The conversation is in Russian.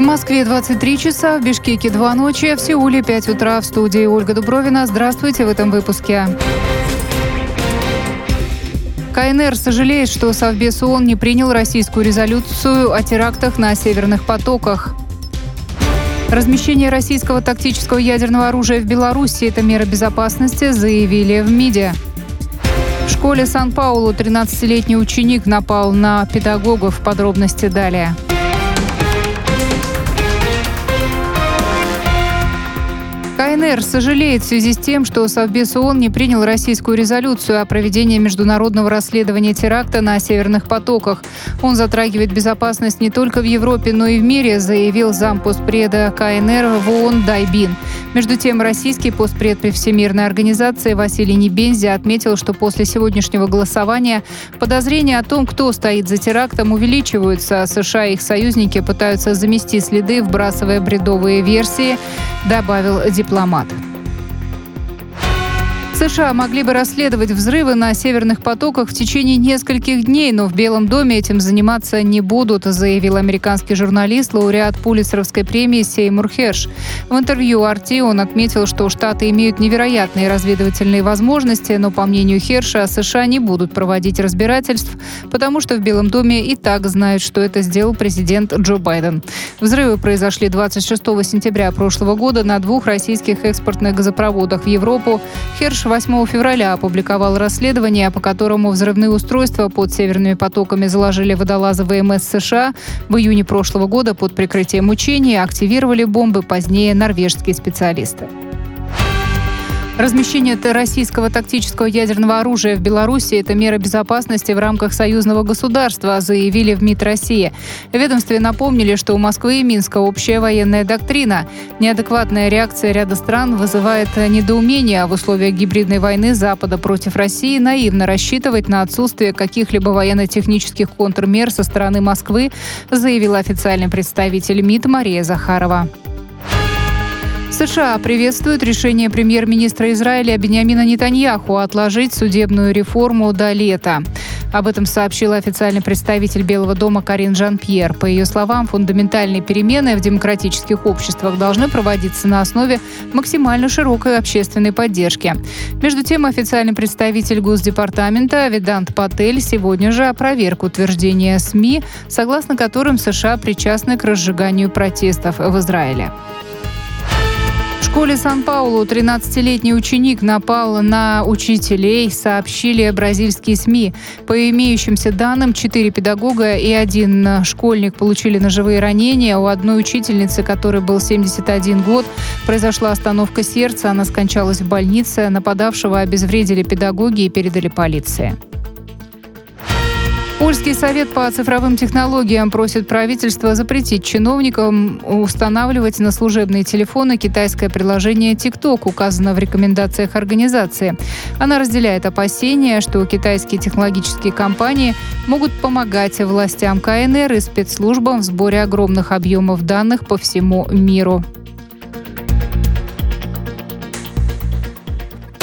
Москве 23 часа, в Бишкеке 2 ночи, в Сеуле 5 утра. В студии Ольга Дубровина. Здравствуйте в этом выпуске. КНР сожалеет, что Совбез ООН не принял российскую резолюцию о терактах на Северных потоках. Размещение российского тактического ядерного оружия в Беларуси – это мера безопасности, заявили в МИДе. В школе Сан-Паулу 13-летний ученик напал на педагогов. Подробности далее. КНР сожалеет в связи с тем, что Совбез ООН не принял российскую резолюцию о проведении международного расследования теракта на Северных потоках. Он затрагивает безопасность не только в Европе, но и в мире, заявил зампостпреда КНР в ООН Дайбин. Между тем, российский постпред при Всемирной организации Василий Небензи отметил, что после сегодняшнего голосования подозрения о том, кто стоит за терактом, увеличиваются. США и их союзники пытаются замести следы, вбрасывая бредовые версии, добавил дипломат. США могли бы расследовать взрывы на Северных потоках в течение нескольких дней, но в Белом доме этим заниматься не будут, заявил американский журналист, лауреат Пулитцеровской премии Сеймур Херш. В интервью RT он отметил, что Штаты имеют невероятные разведывательные возможности, но, по мнению Херша, США не будут проводить разбирательств, потому что в Белом доме и так знают, что это сделал президент Джо Байден. Взрывы произошли 26 сентября прошлого года на 2 российских экспортных газопроводах в Европу. Херш 8 февраля опубликовал расследование, по которому взрывные устройства под Северными потоками заложили водолазы ВМС США. В июне прошлого года под прикрытием учений активировали бомбы позднее норвежские специалисты. Размещение российского тактического ядерного оружия в Беларуси – это мера безопасности в рамках союзного государства, заявили в МИД России. В ведомстве напомнили, что у Москвы и Минска общая военная доктрина. Неадекватная реакция ряда стран вызывает недоумение. В условиях гибридной войны Запада против России наивно рассчитывать на отсутствие каких-либо военно-технических контрмер со стороны Москвы, заявила официальный представитель МИД Мария Захарова. США приветствуют решение премьер-министра Израиля Биньямина Нетаньяху отложить судебную реформу до лета. Об этом сообщила официальный представитель Белого дома Карин Жан-Пьер. По ее словам, фундаментальные перемены в демократических обществах должны проводиться на основе максимально широкой общественной поддержки. Между тем, официальный представитель Госдепартамента Ведант Патель сегодня же опроверг утверждения СМИ, согласно которым США причастны к разжиганию протестов в Израиле. В школе Сан-Паулу 13-летний ученик напал на учителей, сообщили бразильские СМИ. По имеющимся данным, 4 педагога и 1 школьник получили ножевые ранения. У одной учительницы, которой был 71 год, произошла остановка сердца. Она скончалась в больнице. Нападавшего обезвредили педагоги и передали полиции. Польский совет по цифровым технологиям просит правительство запретить чиновникам устанавливать на служебные телефоны китайское приложение TikTok, указано в рекомендациях организации. Она разделяет опасения, что китайские технологические компании могут помогать властям КНР и спецслужбам в сборе огромных объемов данных по всему миру.